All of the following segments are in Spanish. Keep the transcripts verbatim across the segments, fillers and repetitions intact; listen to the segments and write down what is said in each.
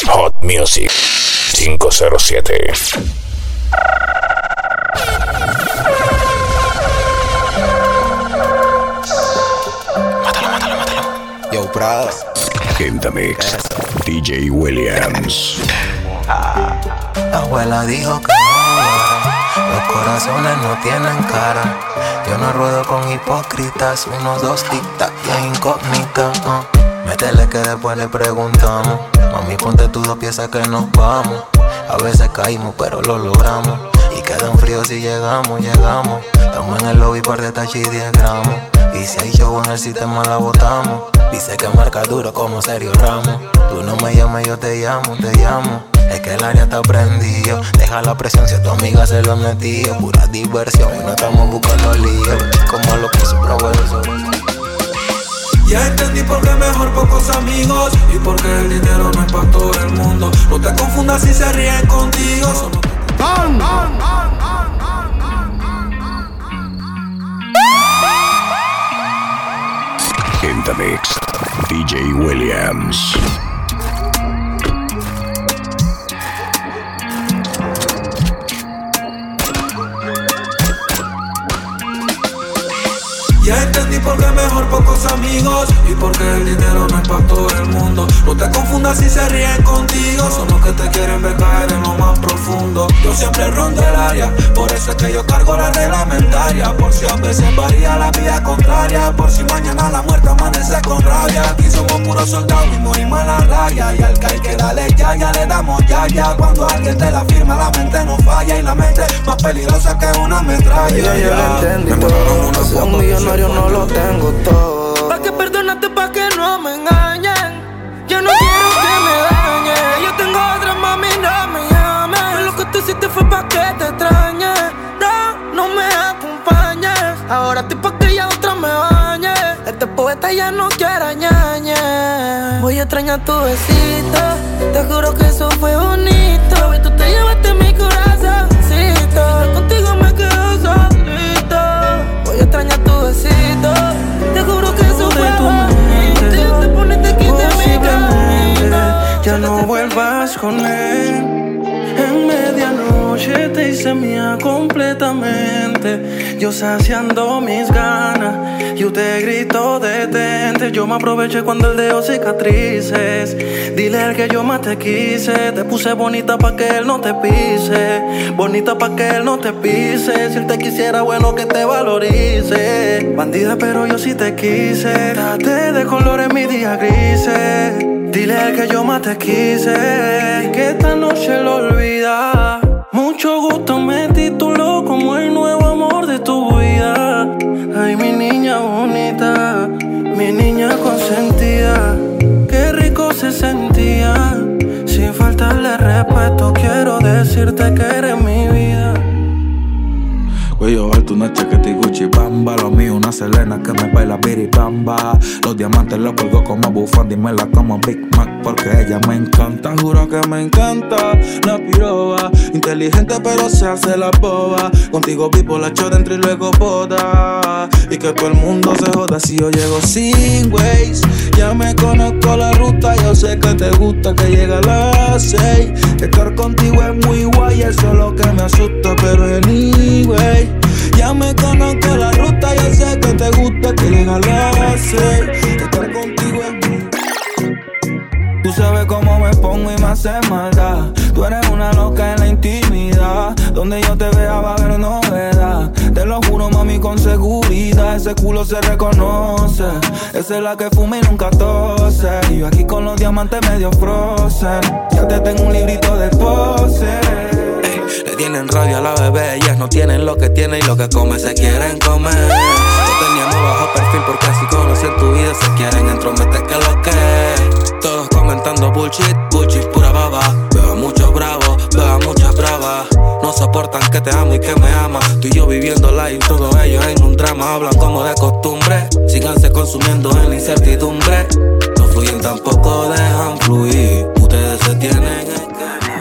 Hot Music cinco cero siete. Mátalo, mátalo, mátalo. Yo, Prada. Quinta Mix. D J Williams. Ah, la abuela dijo que no, los corazones no tienen cara. Yo no ruedo con hipócritas, unos dos tic-tac y incógnita. Uh. Métele que después le preguntamos. Mami, ponte tus dos piezas que nos vamos. A veces caímos, pero lo logramos. Y quedan fríos si llegamos, llegamos. Estamos en el lobby, par de tachi y diez gramos. Y si hay show en el sistema la botamos. Dice que marca duro como Sergio Ramos. Tú no me llames, yo te llamo, te llamo. Es que el área está prendido. Deja la presión si a tu amiga se lo han metido. Pura diversión y no estamos buscando líos. Como lo que su proveedor. Ya entendí por qué mejor pocos amigos y por qué el dinero no es para todo el mundo. No te confundas si se ríen contigo. Somos... ¡Bam! ¡Bam! ¡Bam! In the mix, D J Williams. Ya entendí por qué mejor pocos amigos y por qué el dinero no es para todo el mundo. No te confundas si se ríen contigo. Son los que te quieren ver caer en lo más profundo. Yo siempre rondo el área, por eso es que yo cargo la reglamentaria. Por si a veces varía la vía contraria. Por si mañana la muerte amanece con rabia. Aquí somos puros soldados y morimos en la raya. Y al que hay que darle ya, ya le damos ya, ya. Cuando alguien te la firma la mente no falla. Y la mente más peligrosa que una metralla. Yo ya lo entendí todo, un millonario no lo tengo todo. Pa' que perdonarte, pa' que no me engañen. Yo no quiero que me dañe. Yo tengo otra, mami, no me llames. Lo que tú hiciste fue pa' que te extrañe. No, no me acompañes. Ahora estoy pa' que ya otra me bañe. Este poeta ya no quiere ñañe. Voy a extrañar tu besito. Te juro que eso fue bonito. Y tú te llevaste mi corazoncito. Contigo me quedo solito. Voy a extrañar tu besito. Te juro que eso fue bonito. Te pones te quité mi camino. Ya no vuelvas con él. En medianoche te hice mía completamente. Yo saciando mis ganas. Yo te grito detente. Yo me aproveché cuando él dejó cicatrices. Dile al que yo más te quise. Te puse bonita pa' que él no te pise. Bonita pa' que él no te pise. Si él te quisiera, bueno que te valorice. Bandida, pero yo sí te quise. Date de colores mis días grises. Dile al que yo más te quise. Que esta noche lo olvida. Mucho gusto me tituló como el nuevo amor de tu vida. Ay, mi niña bonita, mi niña consentida. Qué rico se sentía. Sin faltarle respeto, quiero decirte que eres mi vida. Voy a llevarte una chaqueta y Gucci Bamba. Lo mío una Selena que me baila biribamba. Los diamantes los colgo como bufanda y me la como Big Mac porque ella me encanta. Juro que me encanta la piroba. Inteligente pero se hace la boba. Contigo vivo la echo dentro y luego boda. Y que todo el mundo se joda si yo llego sin Waze. Ya me conozco la ruta, yo sé que te gusta que llegue a las seis. Estar contigo es muy guay, eso es lo que me asusta, pero anyway. Ya me conozco la ruta, yo sé que te gusta que llegue a las seis. Estar contigo es muy... Tú sabes cómo me pongo y me hace maldad. Tú eres una loca en la intimidad. Donde yo te vea va a haber novedad. Te lo juro, mami, con seguridad. Ese culo se reconoce. Esa es la que fuma y nunca tose. Y yo aquí con los diamantes medio frozen. Ya te tengo un librito de pose. Le tienen rabia a la bebé, ellas no tienen lo que tienen y lo que come se quieren comer. Lo teníamos bajo perfil porque así conocen tu vida, se quieren entrometer que lo que. Todos comentando bullshit, bullshit pura baba. Veo a muchos bravos, veo a muchas bravas. No soportan que te amo y que me amas. Tú y yo viviendo la y todos ellos en un drama. Hablan como de costumbre, síganse consumiendo en la incertidumbre. No fluyen tampoco dejan fluir. Ustedes se tienen en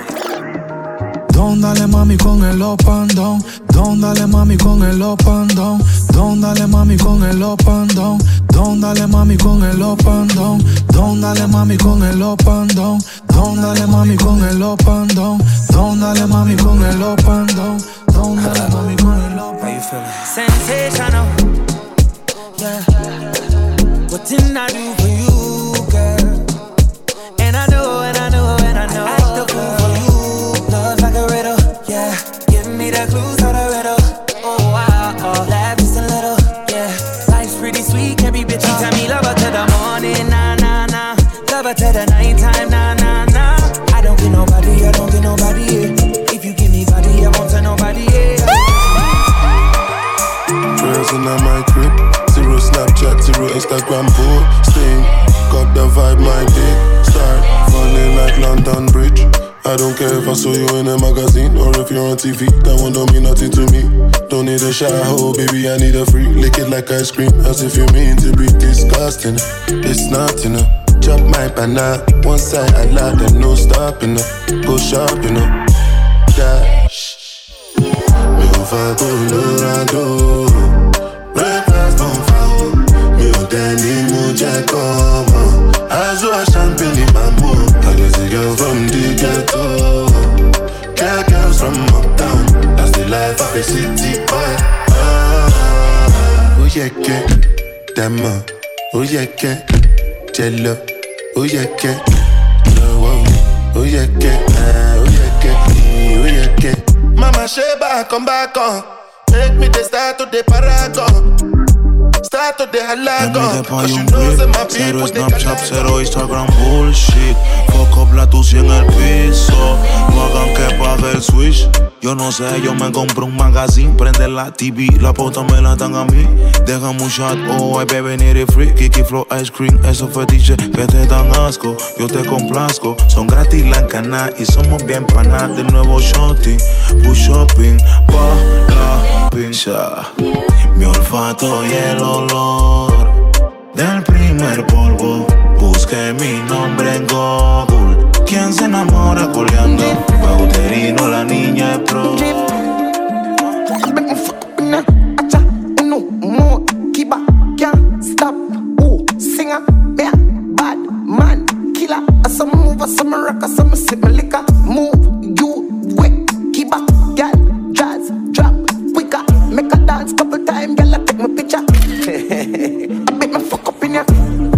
Don dale mami con el up and down. Don dale mami con el up and down. Don dale mami con el up and down. Don, dale mami con el up and down. Don, dale mami con el up and down. Don, dale mami con el up and down. Don, dale mami con el up and down. Don, dale mami con el up and down. Sensational, yeah. What didn't I do for you, girl? And I know, and I know, and I know I act the fool for you. Love like a riddle, yeah. Give me the clues to the riddle. Oh, wow, oh, laugh just a little, yeah. Life's pretty sweet, every bitch you tell me love her to the morning, nah, nah, nah. Love her to the nighttime, nah, nah, nah. I don't get nobody, I don't get nobody, yeah. If you give me body, I won't tell nobody, yeah. Present at my crib, zero Snapchat, zero Instagram posting. Got the vibe, my dick start falling like London Bridge. I don't care if I saw you in a magazine or if you're on T V. That one don't mean nothing to me. Don't need a shower, baby, I need a free. Lick it like ice cream, as if you mean to be disgusting. It's not enough. Chop my banana, one side I like and no stopping. Go shopping, dash. Me over Colorado. Breakfast on fire. Me o Danny Muja come. Azo a champagne in my mood. I just a girl from the ghetto. Girl, girls from uptown. That's the life of a city boy. Ah, oh yeah, yeah, Dama. Oh yeah, yeah, Jello. Oh yeah, yeah, oh yeah, yeah, oh yeah, yeah, oh yeah, yeah. Mama Sheba, come back on. Make me the start to the paragon. Start to the halagon. Cause you know that my people, cero Snapchat, cero Instagram bullshit. Fuck up la tucia en el piso. No hagan que pague el switch. Yo no sé, yo me compro un magazine. Prende la T V, la pauta me la dan a mí. Déjame un shot, oh, ay, bebé, need it free. Kiki Flow Ice Cream, esos fetiches que te dan asco. Yo te complazco, son gratis la cana y somos bien panas. De nuevo shorty, push shopping, pa la pincha. Mi olfato y el olor del primer polvo. Busqué mi nombre en Google. ¿Quién se enamora coleando? Bauterino, la niña es pro. Stop, ooh, singer, yeah, bad man, killer. I some move, I some rock, I some sip my liquor. Move, you wet, keep up, girl, jazz, drop, quicker. Make a dance couple times, girl, I take my picture. I bet my fuck up in ya.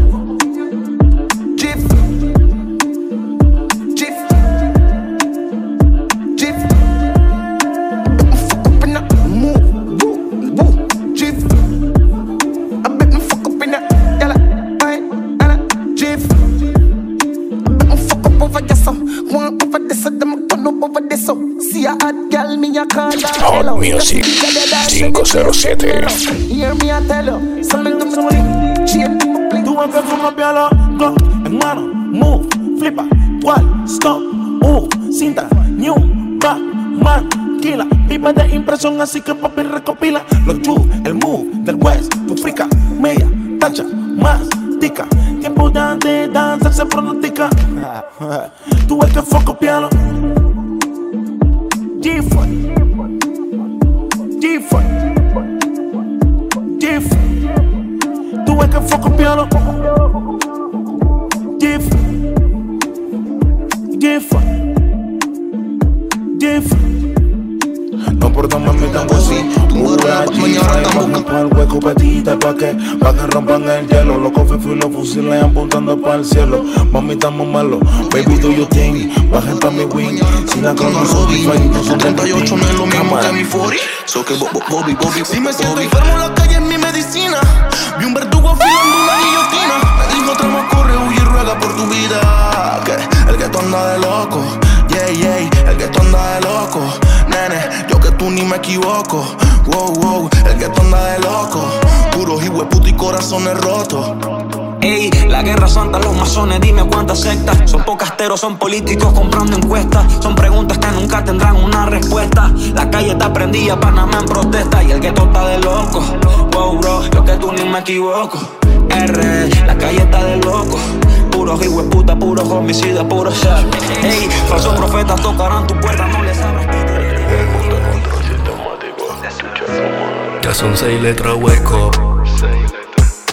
Jiff, jiff, jiff. I bet my fuck up in ya. Move, woo, woo, jiff. I bet my fuck up in ya. Yalla, aye, yalla, jiff. I bet my fuck up over this so. One over this so, them gonna over this so. See a hot girl, me a call her. Hot Music five cero siete. Hear me a tell you, something to me. Chain, Tú ves que fumo pialo, go, en mano, move, flipa, cual, stop, uh, cinta, new, back, man, killa, pipa de impresión, así que papi recopila los juve, el move del west, tu frica, media, tacha, más, tica, tiempo de danza se pronostica. Tú ves que foco piano, G-Fun, G-Fun, G-Fun. Tú ves que foco piano, G-Fun, G-Fun, G-Fun. No por no mami tan así, pura G-Fun. Vamos pa'l hueco petita pa' que, pa' que rompan el hielo. Los cofres y los fusiles apuntando pa'l cielo. Mami estamos malos, baby do your thing. Bajen pa' mi wing, si la conozco no son treinta y ocho no es lo mismo que mi cuarenta. So que Bobby, Bobby, si me siento enfermo, la calle es mi medicina. Vi un verdugo afilando una guillotina. Me dijo trama, corre, huye y ruega por tu vida. Que el que tú anda de loco, yeah, yeah. El que tú anda de loco, nene, yo que tú ni me equivoco. Wow, wow, el que tú anda de loco. Puros hijueputa y corazones rotos. Ey, la guerra santa, los masones, dime cuántas sectas. Son pocasteros, son políticos comprando encuestas. Son preguntas que nunca tendrán una respuesta. La calle está prendida, Panamá en protesta. Y el gueto está de loco, wow bro, yo que tú ni me equivoco. R, la calle está de loco. Puros hijueputa, puros homicidas, puros shot. Ey, falsos profetas tocarán tu puerta, no les abras. El mundo control sistemático. Ya son seis letras, wake up. De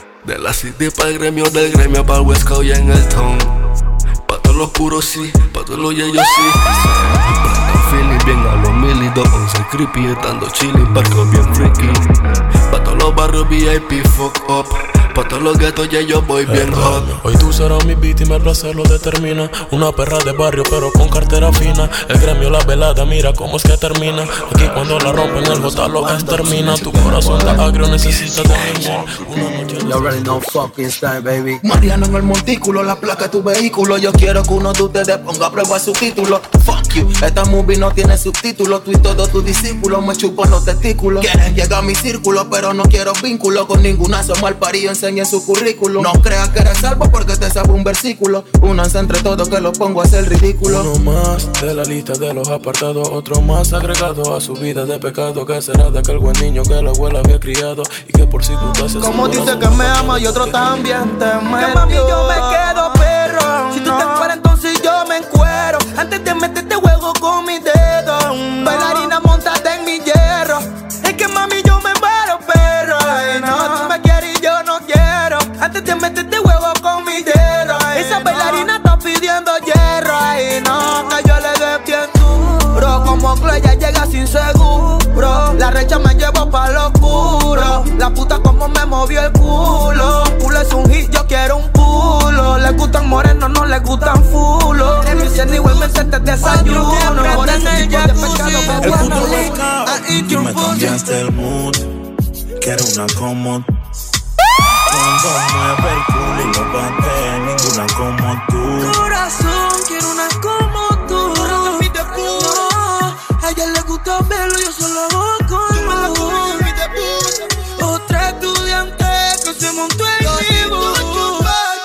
la city pa'l gremio, del gremio pa'l West Coast y en el town. Pa' todos los puros sí, pa' todos los yeyos sí. Feeling bien a los mil y dos once creepy, estando chilling, barco bien freaky. Pa' todos los barrios V I P fuck up, pa' todos los guetos ya yo voy bien hot. Hoy tú serás mi víctima, el placer lo determina. Una perra de barrio pero con cartera fina. El gremio, la velada, mira cómo es que termina. Aquí cuando la rompen el bota lo extermina. Tu corazón está agrio, necesita de mi amor. Una noche you already know fucking style, baby. Mariano en el montículo, la placa de tu vehículo. Yo quiero que uno de ustedes ponga a prueba su título. Fuck you, esta movie no tiene subtítulos. Tú y todos tus discípulos me chupan los testículos. Quieren llegar a mi círculo, pero no quiero vínculo con ninguna. Somos mal parido, enseñen su currículum. No creas que eres salvo porque te sabe un versículo. Únanse entre todos que los pongo a hacer ridículo. Uno más de la lista de los apartados, otro más agregado a su vida de pecado. Que será de aquel buen niño que la abuela había criado y que por circunstancias. Como dice que me ama y otro también te metió. Que mami yo me quedo perro. Si tú te fueras entonces yo me encuero. Antes de meterte juego con mi dedo. Bailarina montate en mi hierro. Es que mami yo me muero perro. Ay, no, tú me quieres y yo no quiero. Antes de meterte huevo con mi dedo. Esa bailarina está pidiendo hierro. Ay, no, que yo le dé bien duro. Como Chloe ya llega sin seguro. La recha me llevo pa' lo oscuro. La puta como me movió el culo. Culo es un hit, yo quiero un culo. Le gustan morenos, no le gustan fulos. En mi cena igualmente te desayuno. Por eso tipo de pescado me gusta. Y me cambiaste el mood. Quiero una como cuando mueve el culo y lo bate, ninguna como tú. Corazón, quiero una como tú. No, a ella le gusta verlo, yo solo hago con otra estudiante que se montó en mi bus.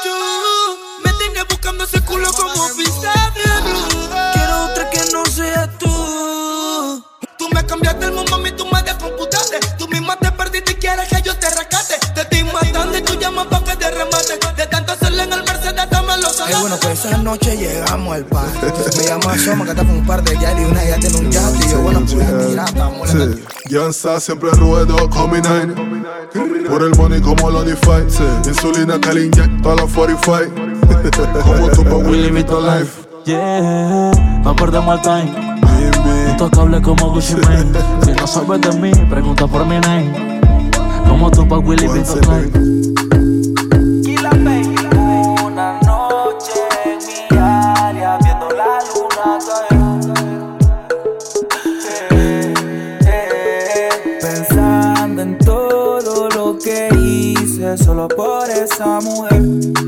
Me tiene buscando ese culo como pista de blue. Quiero otra que no sea tú. Tú me cambiaste el mundo, mami, tú me descomputaste. Tú misma te perdiste y quieres que yo te rescate. Te estoy matando y tú llamas pa' que te remate. De tanto hacerle en el Mercedes, dame los salates. Eh, bueno, pues esa noche llegamos al par. Me llama Soma, que está con un par de yali y una ya tiene un yate. Y yo, bueno, pues mira, estamos en el... Jansa siempre ruedo con mi nine. Por el money como lo DeFi. Insulina que le inyecto a la cuarenta y cinco. Como tu pa' Willy Vito Life. Yeah, no perdemos el time. Intocable como Gucci Mane. Si no sabes de mí, pregunta por mi name. Como tu pa' Willy Vito Life. Una noche en mi área viendo la luna caer. Pensando en todo lo que hice solo por esa mujer.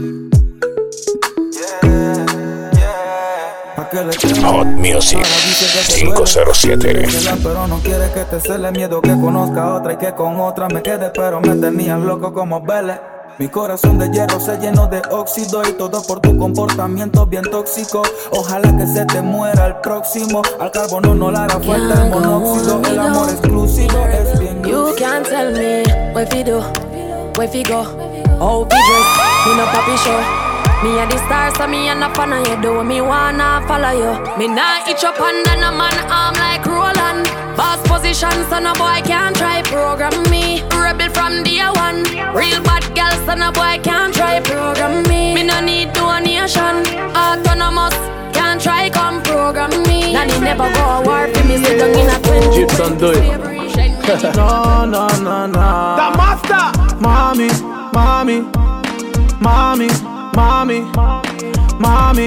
Hot Music cinco cero siete. Pero no quiere que te cele, miedo que conozca a otra y que con otra me quede, pero me tenían loco como Vélez. Mi corazón de hierro se llenó de óxido y todo por tu comportamiento bien tóxico. Ojalá que se te muera el próximo. Al carbono no le hará falta el monóxido. El amor exclusivo es bien. You can't tell me where fi do, where fi go, how fi dress. Me no papi show. Me a the stars, so me a no fan of you. Do me wanna follow you. Me nah itch up under no man arm like Roland. Boss position, so no boy can't try program me. Rebel from day one. Real bad girl, so no boy can't try program me. Me no need donation. Autonomous, can't try come program me. Nanny never go a war for me, sit down in a twenty. Gibson, do it. No, no, no, no. The master. Mami, mami, mami. Mami, mami.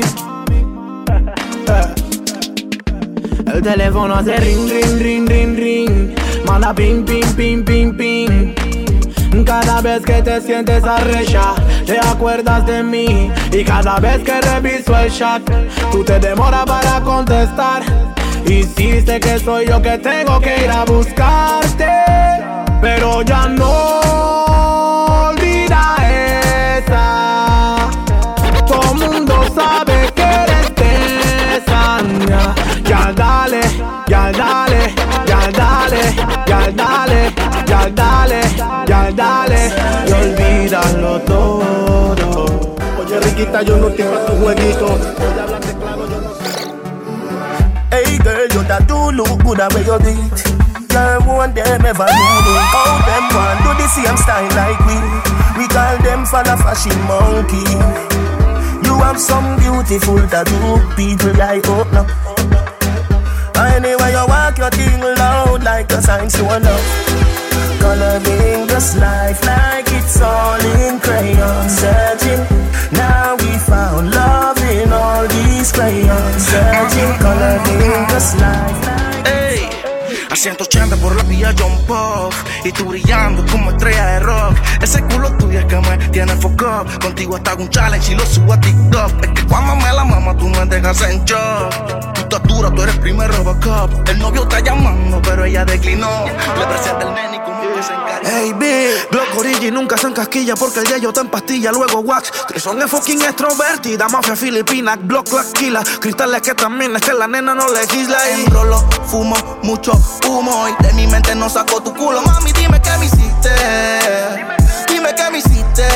El teléfono hace ring, ring, ring, ring, ring. Manda ping, ping, ping, ping, ping. Cada vez que te sientes arrecha, te acuerdas de mí. Y cada vez que reviso el chat, tú te demoras para contestar. Y sí sé que soy yo que tengo que ir a buscarte, pero ya no olvida esa. Todo mundo sabe que eres esa. Ya dale, ya dale, ya dale, ya dale, ya dale, ya dale, y olvídalo todo. Oye Riquita, yo no estoy pa' tu jueguito. Voy a hablarte claro, yo no sé. Hey girl, you that do look good the way you do it. or one them ever knew me. How them want do the same style like we. We call them for a fashion monkey. You have some beautiful tattoo, people I hope now. Anyway you walk your thing loud like a sign to a love. Coloring this life like it's all in crayon. Searching, now we found love in all these crayons. Searching, coloring this life like hey. A ciento ochenta por la vía John Pop. Y tú brillando como estrella de rock. Ese culo tuyo es que me tiene foco. Contigo hasta hago un challenge y lo subo a TikTok. Es que cuando me la mama tú me dejas en shock. Tu estatura, tú eres primer Robocop. El novio está llamando pero ella declinó. Le presenta el nene y como que se encarga. Hey, Big, Glock Origi nunca se encasquilla porque el yello está en pastilla, luego wax. Trison es fucking extrovertida, mafia filipina, Glock la esquila. Cristales que también es que la nena no legisla. Y enrolo, fumo, mucho humo y de mi mente no saco tu culo. Mami, dime qué me hiciste. Dime qué me hiciste.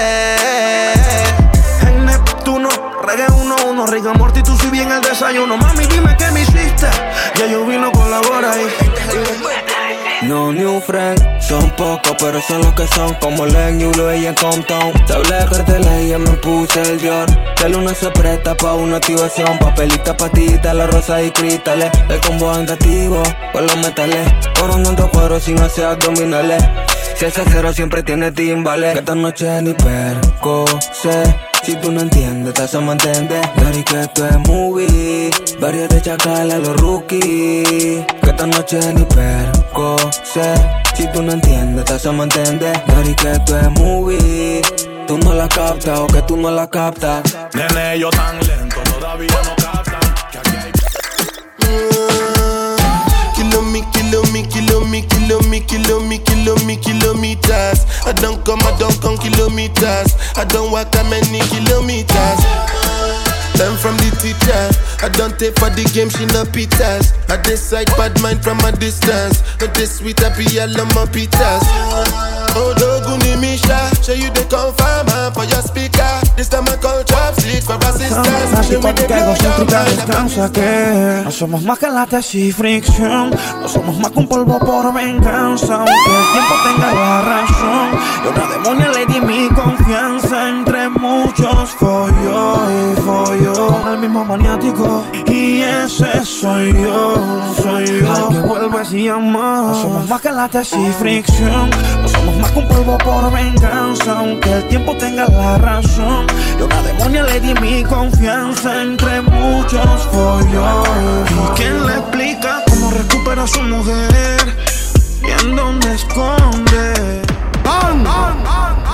En Neptuno, reggae uno uno, Riga Morty, tú si bien el desayuno. Mami, dime qué me hiciste. Ya yo vino, colabora ahí. No new friend, son pocos pero son los que son. Como Len, Yulo y en Compton. Te hablé de carteles y ya me puse el Dior. Que el uno se presta pa' una activación. Papelita, patita, la rosa y cristales. El combo andativo con los metales. Coronando cuero sin hacer abdominales. Si ese cero siempre tiene timbales. Que esta noche ni perco sé. Si tú no entiendes, te hacemos entender. Dari que esto es movie. Varios de chacal a los rookies. Que esta noche ni perco sé. Si tú no entiendes, te hacemos entender. Dari que esto es movie. Tú no la captas o que tú no la captas. Nene, yo tan lento, todavía no captan. Que aquí hay... Kilo me, kilo me, kilo me, kilo me, kilo me, kilo me, kilometers. I don't come, I don't come kilometers. I don't walk that many kilometers. Learn from the teacher. I don't take for the game, she no pitas. I decide bad mind from a distance. Not this sweet, I be all on my pitas. Oh, Doguni Misha, show you the confirm for your speaker. This time I call chopsticks for assistance. Así cuando caigo céntrica descansa que no somos más que la tesis fricción. No somos más que un polvo por venganza. Aunque el tiempo tenga la razón. Yo una demonia le di mi confianza. Entre muchos follo y follo al mismo maniático. Y ese soy yo, soy yo. Al que vuelves y amas. No somos más que la tesis fricción. No somos más que un polvo por venganza. Aunque el tiempo tenga la razón. Yo una demonia le di mi confianza. Entre muchos follos. ¿Y quién le explica cómo recupera a su mujer? Y en dónde esconde. ¡Bam! ¡Bam!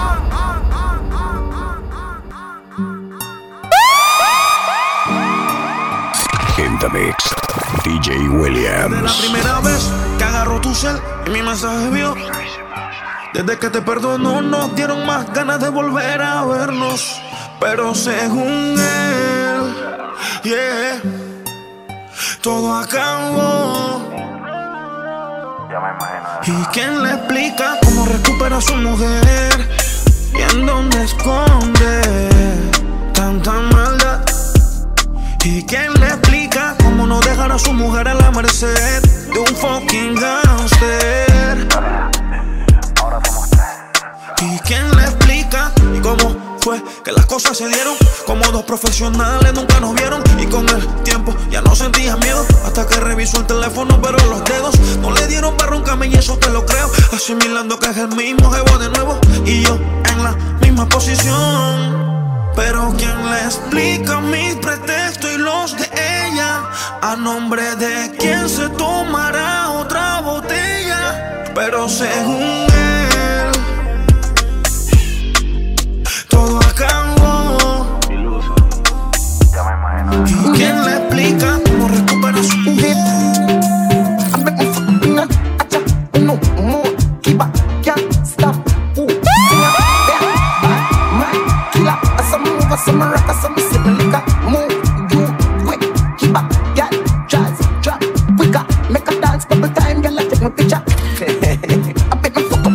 In the mix, D J Williams. Desde la primera vez que agarró tu cel y mi mensaje vio. Desde que te perdono nos dieron más ganas de volver a vernos. Pero según él, yeah, todo acabó. Ya me imagino. ¿Y quién le explica cómo recupera a su mujer? Y en dónde esconde tanta maldad. ¿Y quién le explica cómo no dejar a su mujer a la merced de un fucking gangster? Ahora somos tres. ¿Y quién le explica y cómo fue que las cosas se dieron? Como dos profesionales nunca nos vieron. Y con el tiempo ya no sentías miedo. Hasta que revisó el teléfono pero los dedos no le dieron para roncarme y eso te lo creo. Asimilando que es el mismo jevo de nuevo. Y yo en la misma posición. Pero ¿quién le explica mis pretextos y los de ella? ¿A nombre de quién se tomará otra botella? Pero según él, todo acabó. Iluso. Ya me imagino. ¿Y quién le explica cómo recupera su mujer? Some rock, some sip liquor, move, you, quick, keep up, girl, jazz, drop, quicker, make a dance, couple time, girl, I take my picture. I bet my fuck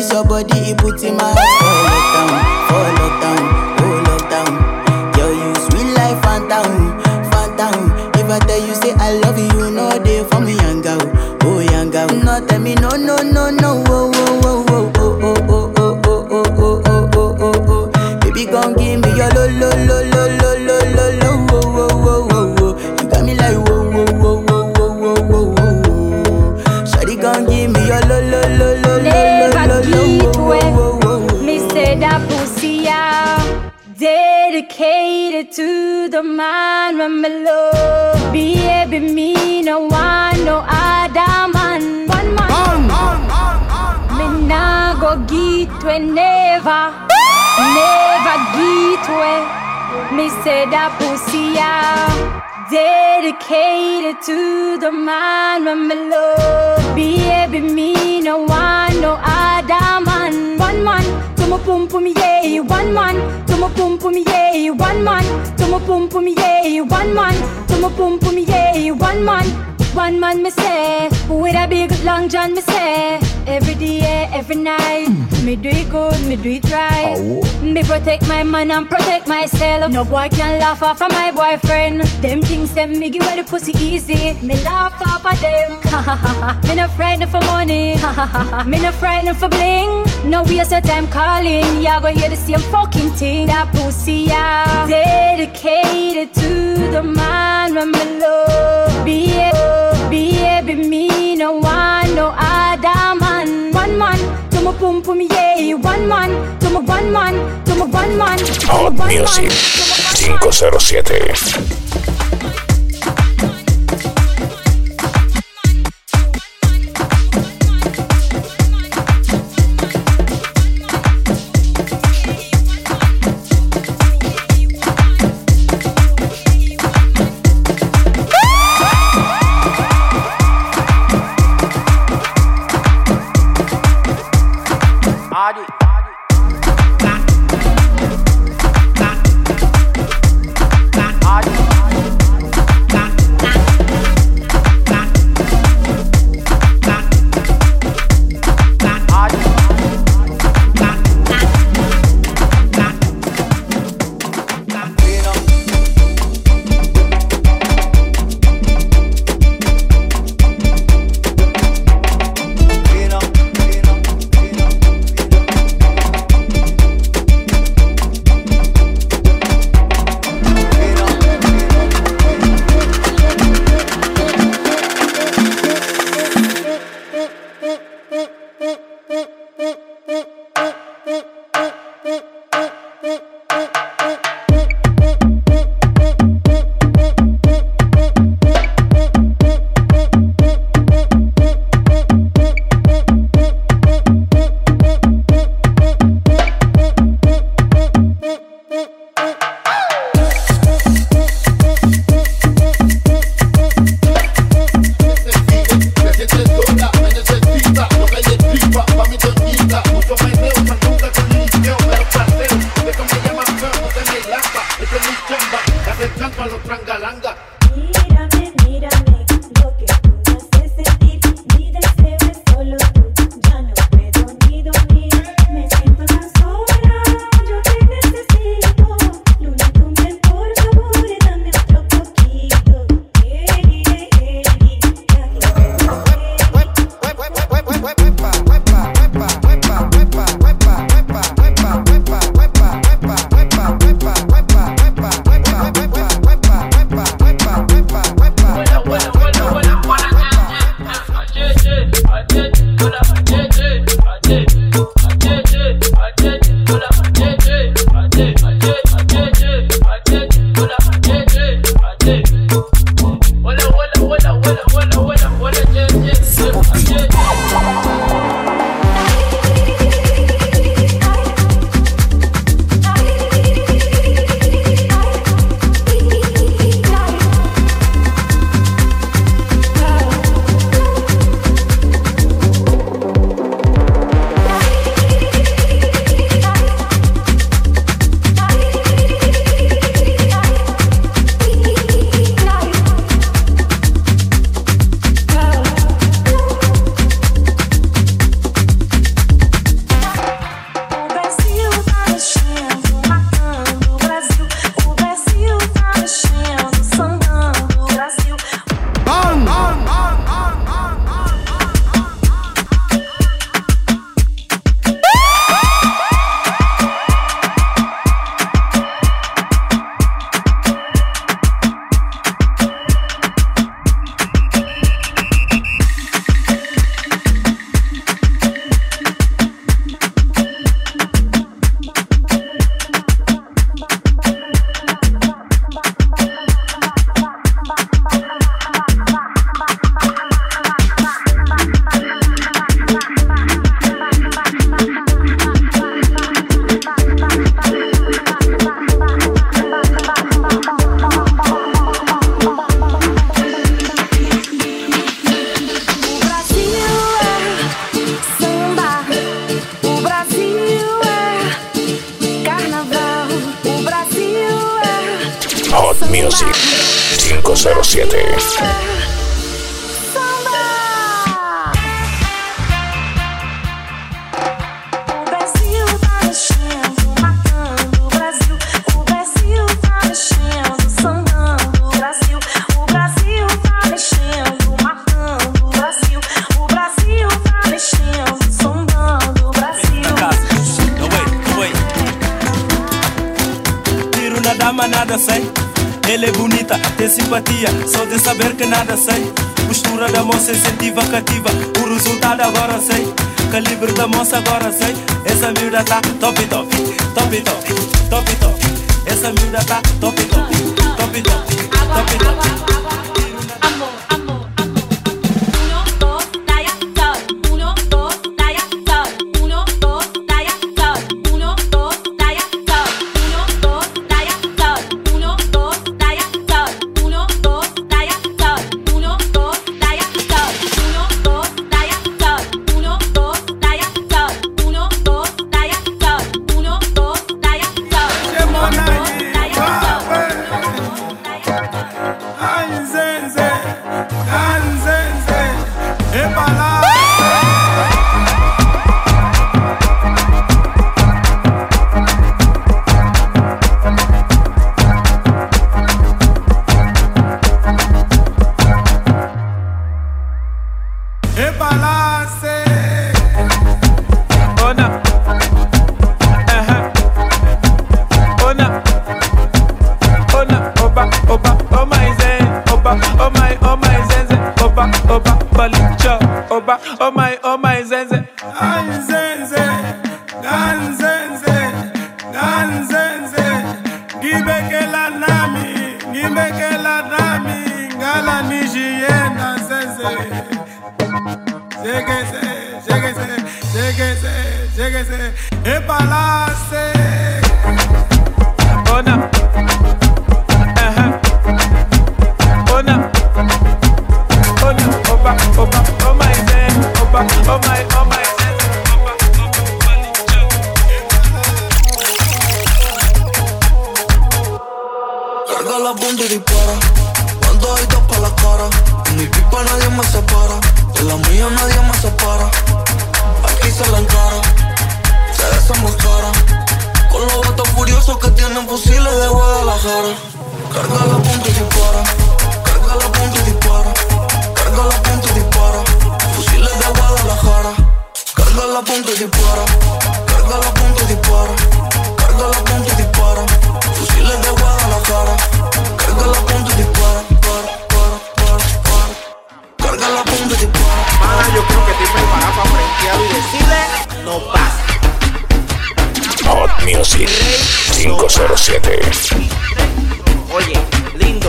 this your body, it puts in my heart for lockdown, for lockdown, oh lockdown. Girl, you sweet life, phantom, phantom. If I tell you say I love you, you know they for me, young girl, oh young girl. No tell me no, no, no, no, oh, oh, oh, oh, oh, oh, oh, oh, oh, oh, oh, oh, oh, oh. Baby, gon' give me your lo, lo, lo, lo, lo, lo, lo, lo, oh, oh, oh, oh, oh. You got me like whoa, whoa, whoa, whoa, whoa, whoa, whoa, whoa. Shawty gon' give me your lo, lo, lo, lo, lo, lo, lo, lo. Me say that pussy out, dedicated to the man when me love. Baby, me no want no other man. One man, me nah go get we never, never get we. Me say that pussy out, dedicated to the man when me love. Baby, me no want no other man. One man, to my pum pum yeah. One man, to my pum pum yeah. One man, to my pum pum yeah. One man, to my pum pum yeah. One man, one man me say, with a big long john me say. Every day, every night, me do it good, me do it right. Oh. Me protect my man and protect myself. No boy can laugh off of my boyfriend. Them things them me give away the pussy easy. Me laugh off of them. Me no frightened for money. Me no frightened for bling. No waste of time calling. Y'all go hear the same fucking thing. That pussy out, dedicated to the man when me love. Baby, baby, me no want no other man. One man, to my pum pum yeah. One man, to my one man, to my one man. Hot Music cinco cero siete. Music cinco cero siete. Nada sei, ela é bonita, tem simpatia, só de saber que nada sei. Postura da moça incentiva, cativa, o resultado agora sei. Calibre da moça agora sei. Essa miúda tá top top, top top, top top. Essa miúda tá top top, top top, top top. Oh my, oh my zenze. Ay zenze, gan zenze, gan zenze. Gibe ke la nami, gibe ke la nami. Gala nijiena zenze. Lléguese, lléguese, lléguese, lléguese. Epalase. Ona. Ajá. Ona. Ona. Opa, opa, oh my zen. Opa, oh my, oh my zen. Carga la punta y dispara. Cuando hay dos pa' la cara. En mi pipa nadie me separa. De la mía nadie me separa. Aquí se la encara. Se desenmascara. Con los gatos furiosos que tienen fusiles de Guadalajara. Carga la punta y dispara. Carga la punta y dispara. Carga la punta y dispara. Fusiles de Guadalajara. Carga la punta y dispara. Carga la punta y dispara. Carga la punta y dispara. Fusiles de Guadalajara. Carga la punta y dispara. Para, para, para, para. Carga la punta y dispara. Mana, yo creo que estoy preparado para frentear y decirle no pasa. Hot Music cinco cero siete. Oye, lindo.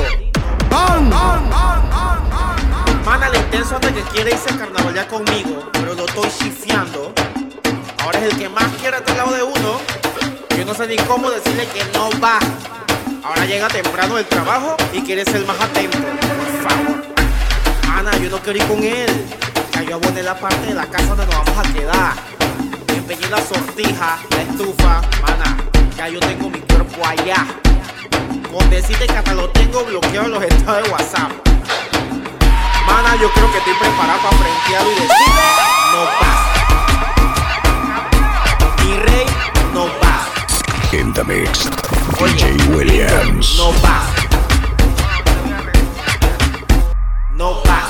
Mana, el intenso hasta que quiere irse al carnaval ya conmigo, pero lo estoy chifiando. Ahora es el que más quiere estar al lado de uno. Yo no sé ni cómo decirle que no va. Ahora llega temprano del trabajo y quiere ser más atento. Por favor. Mana, yo no quiero ir con él. Ya yo aboné la parte de la casa donde nos vamos a quedar. Empeñé la sortija, la estufa. Mana, ya yo tengo mi cuerpo allá. Con decirte que hasta lo tengo bloqueado en los estados de WhatsApp. Mana, yo creo que estoy preparado para frentearlo y decirle no pasa. Mi rey, no pasa. In the mix, Oye, D J Williams. No pasa. No pasa.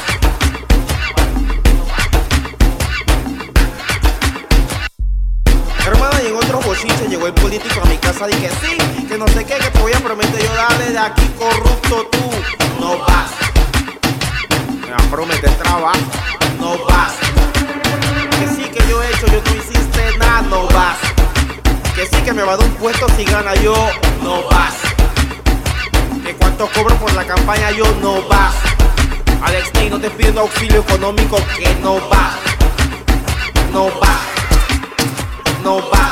Hermana, y en otros bochinches llegó el político a mi casa y que sí, que no sé qué, que te voy a prometer yo dale de aquí corrupto tú. No pasa. Me va a prometer trabajo. No pasa. Que sí que yo he hecho, yo no hiciste nada. No pasa. Que sí que me va a dar un puesto si gana yo. No pasa. Que cuánto cobro por la campaña yo. No pasa. Alex Ney, no te pido auxilio económico que no va. No va. No va.